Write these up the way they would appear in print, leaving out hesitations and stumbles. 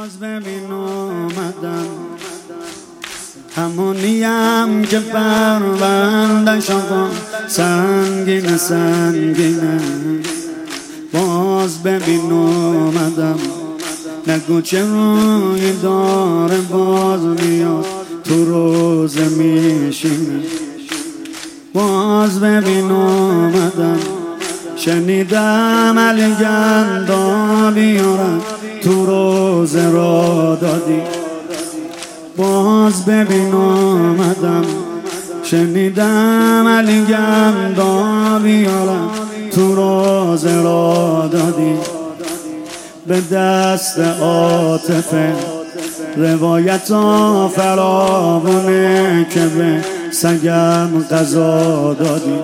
باز ببین اومدم همونیم که پرونده شما سنگینه سنگینه. باز ببین اومدم نگو چه روی داره باز میاد تو روز میشینه. باز ببین اومدم شنیدم علی گندا بیارن تو روز را دادی. باز ببین اومدم شنیدم علی گندا بیارن تو روز را دادی. به دست عاطفه روایت ها فراوونه که به سگم قضا دادی.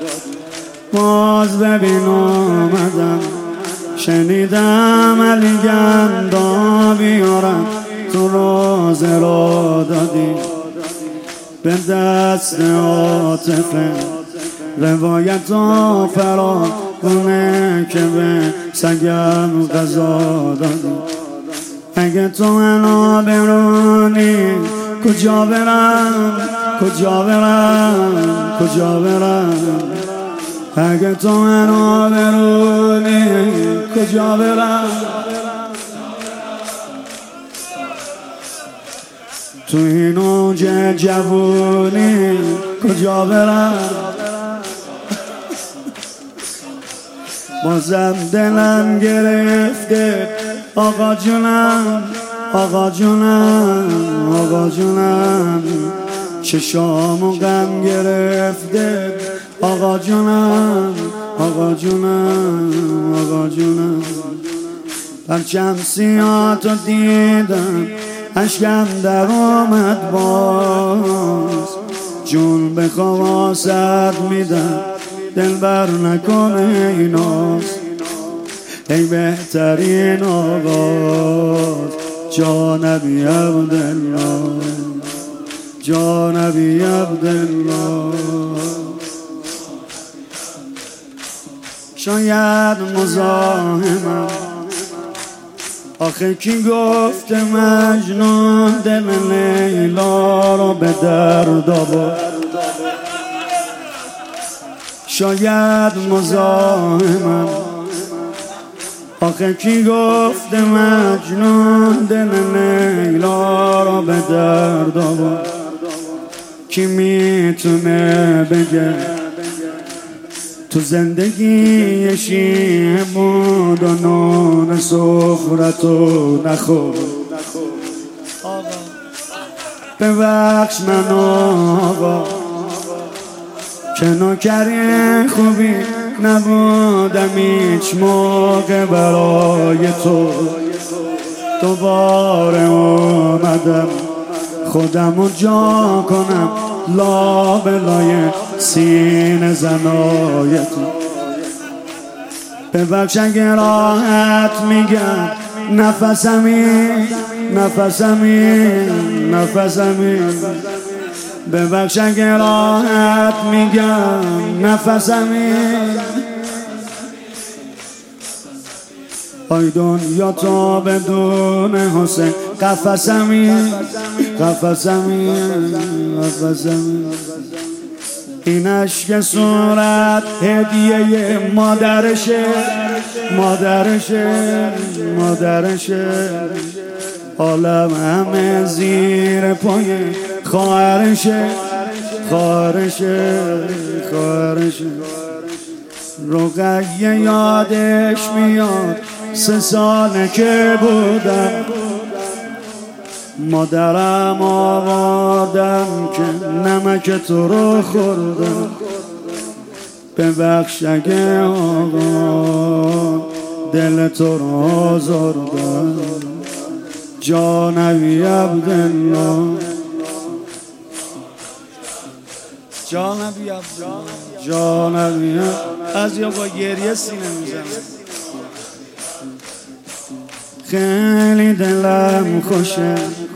باز ببین اومدم شنیدم علی گندا بیارن تو روز را دادی. به دست عاطفه روایت ها فراوونه که به سگم قضا دادی. اگه تو منو برونی کجا برم کجا برم کجا برم. اگه تو منو برونی کجا برم. تو این اوج جوونی کجا برم. بازم دلم گرفته آقا جونم آقا جونم آقا جونم. چشامو غم گرفته آقا جونم آقا جونم آقا جونم. پرچم سیاه‌تو دیدم اشکم در اومد باز. جون به خواست میدم دلبر نکنه ایناز. ای بهترین آواز جانبی عبدالله جانبی عبدالله. شاید مزاحمم آخه کی گفت مجنون دل لیلا رو به درد آورد. شاید مزاحمم آخه کی گفت مجنون دل لیلا رو به درد آورد. کی میتونه بگه تو زندگی شیعه بود و نون سفرتو نخور. ببخش من آقا که نوکری خوبی نبودم هیچ موقع برای تو. دوباره اومدم خودمو جا کنم لابلای سینه زنای تو. ببخش اگه راحت میگم نفسمی نفسمی نفسمی. ببخش اگه راحت میگم نفسمی. آی دنیا تو بدون حسین قفسمی قفسمی قفسمی. این عشق صورت هدیه مادرشه مادرشه مادرشه. عالم همه زیر پای خواهرشه خواهرشه خواهرشه. رقیه یادش میاد 3 ساله که بودم مادرم آوردم که نمک تو رو خوردم. ببخش اگه آقا دل تو رو آزردم. جانبی عبدالله جانبی عبدالله جانبی. از یا با گریه سینه میزنم. خیلی دلم خوشه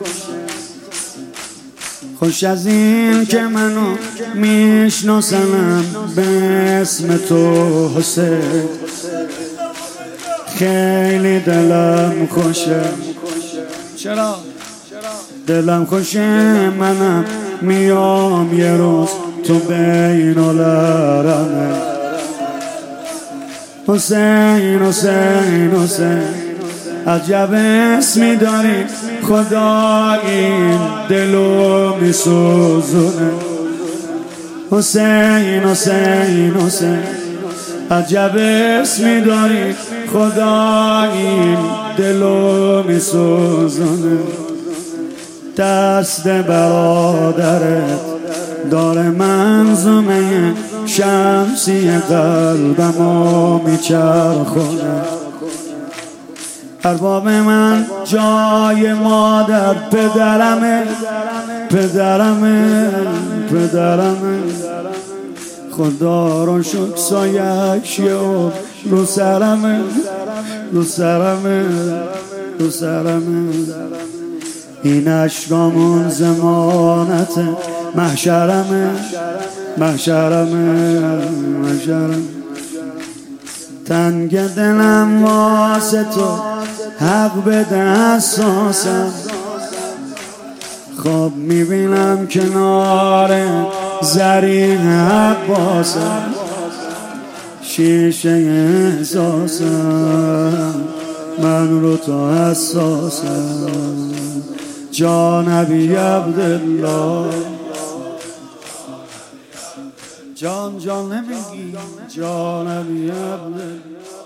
خوش از این که منو میشناسنم به اسم تو حسین. خیلی دلم خوشه چرا دلم خوشه منم میام یه روز تو بین الارمه حسین حسین حسین عجب اسمی داری خدا این دلو میسوزونه حسین حسین حسین عجب اسمی داری خدا این دلو میسوزونه دست برادرت داره منظومه شمسی قلبمو میچرخونه ارباب من جای مادر پدرمه خدا رو شد سایش رو سرمه این اشکامون زمانت محشرمه تنگ دلم واسه تو حق بده اساسم خواب میبینم کنار زرین عباسم شیشه احساسم من رو تو حساسم جانبی عبدالله جان نمیگی جانبی عبدالله